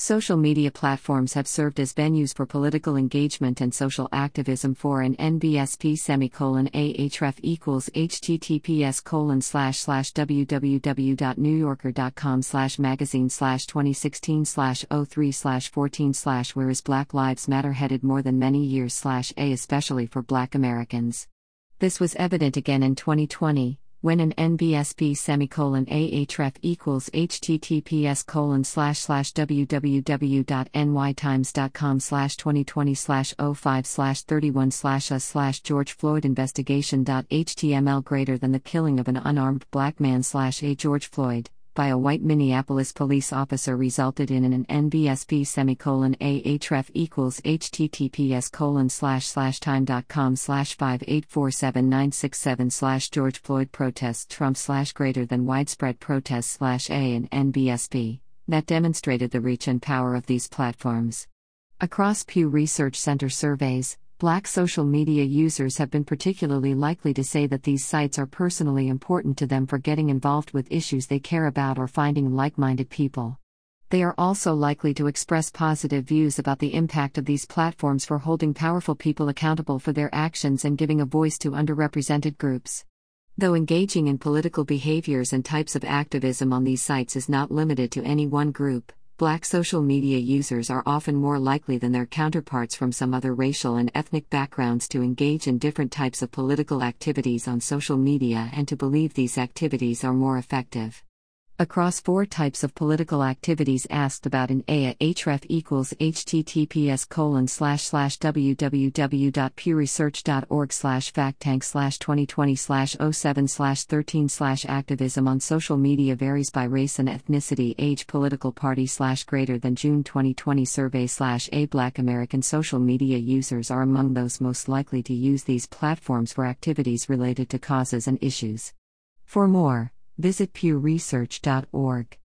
Social media platforms have served as venues for political engagement and social activism for an NBSP /ahref equals https://www.newyorker.com/magazine/2016/03/14/ whereas Black Lives Matter headed more than many years /a especially for Black Americans. This was evident again in 2020. When an NBSP /ahref equals https://www.nytimes.com/2020/05/31/a/George Floyd investigation.html greater than the killing of an unarmed black man /a George Floyd by a white Minneapolis police officer resulted in an NBSP /ahref equals https://time.com/5847967/ George Floyd protests Trump greater than widespread protests /a and NBSP, that demonstrated the reach and power of these platforms. Across Pew Research Center surveys, Black social media users have been particularly likely to say that these sites are personally important to them for getting involved with issues they care about or finding like-minded people. They are also likely to express positive views about the impact of these platforms for holding powerful people accountable for their actions and giving a voice to underrepresented groups. Though engaging in political behaviors and types of activism on these sites is not limited to any one group, Black social media users are often more likely than their counterparts from some other racial and ethnic backgrounds to engage in different types of political activities on social media and to believe these activities are more effective. Across 4 types of political activities asked about in ahref equals https://www.pewresearch.org/facttank/2020/07/13/ activism on social media varies by race and ethnicity, age, political party greater than June 2020 survey /a Black American social media users are among those most likely to use these platforms for activities related to causes and issues. For more, visit pewresearch.org.